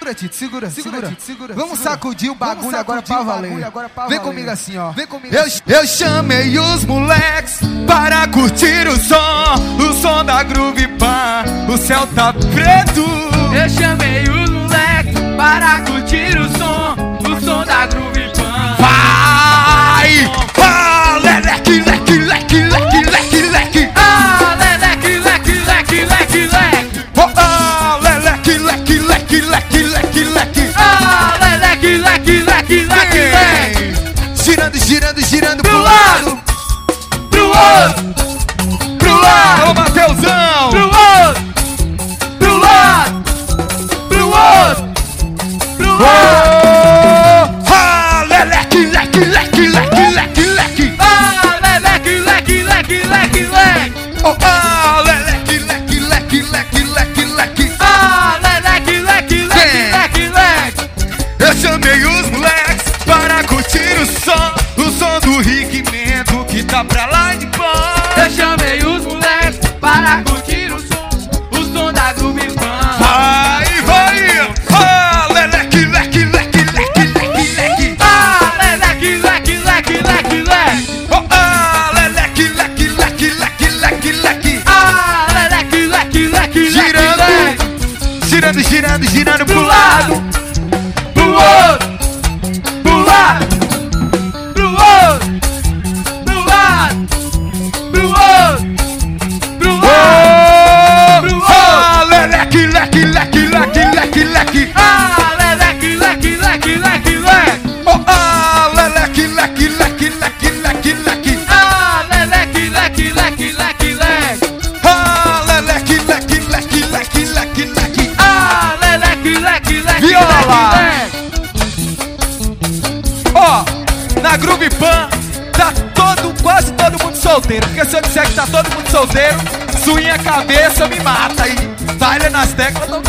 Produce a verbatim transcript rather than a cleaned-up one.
Segura, Tito, segura, segura, Tito, segura. Vamos segura. sacudir o bagulho Vamos agora pra valer. Agora pra Vem valer. comigo assim, ó. Vem comigo. Eu, assim. eu chamei os moleques para curtir o som, o som da Groove Pan. O céu tá preto. Eu chamei os moleques para curtir o som, o som da Groove Pan. Vai! Ah, leque, leque, leque, leque, leque, leque. Ah, leque, leque, leque, leque, leque. Oh, ah, leque, leque, leque, leque, leque, leque. Ah, leque, leque, leque, leque, leque. Girando, girando, girando pro lado, pro outro, pro lado. Ô, Mateusão! Pro outro, pro lado, pro outro, pro outro. Ah, leque, leque, leque, leque, leque, leque. Ah, leque, leque, leque, leque, leque. Oh, ah, leque, leque, leque, leque, leque, leque. Ah, leque, leque, leque, leque, leque. Eu chamei os moleques para curtir o som, o som do Rick Mento que tá pra lá de fora. Eu chamei os moleques para curtir o som, o som da Groove Pan. Vai, vai! Ah, leque, leque, leque, leque, leque, leque. Ah, leque, leque, leque, leque, leque. Oh, ah, leque, leque, leque, leque, leque, leque. Ah, leque, leque, leque, girando, leque. Girando, girando, girando pro lado, pro outro, pro lado, pro outro, pro lado, pro outro, pro outro, pro outro. Ah, leque, leque, leque, leque, leque, leque. Ah, leque, leque, leque, leque, leque. Oh, ah, leque, leque, leque, leque, leque, leque. Ah, leque, leque, leque, leque, leque. Ah, leque, leque, leque, leque, leque, leque. Ah, leque, leque, leque, viola. leque, Ó, oh, na Groove Pan tá todo, quase todo mundo solteiro. Porque se eu disser que tá todo mundo solteiro, suinha cabeça me mata. E falha nas teclas, não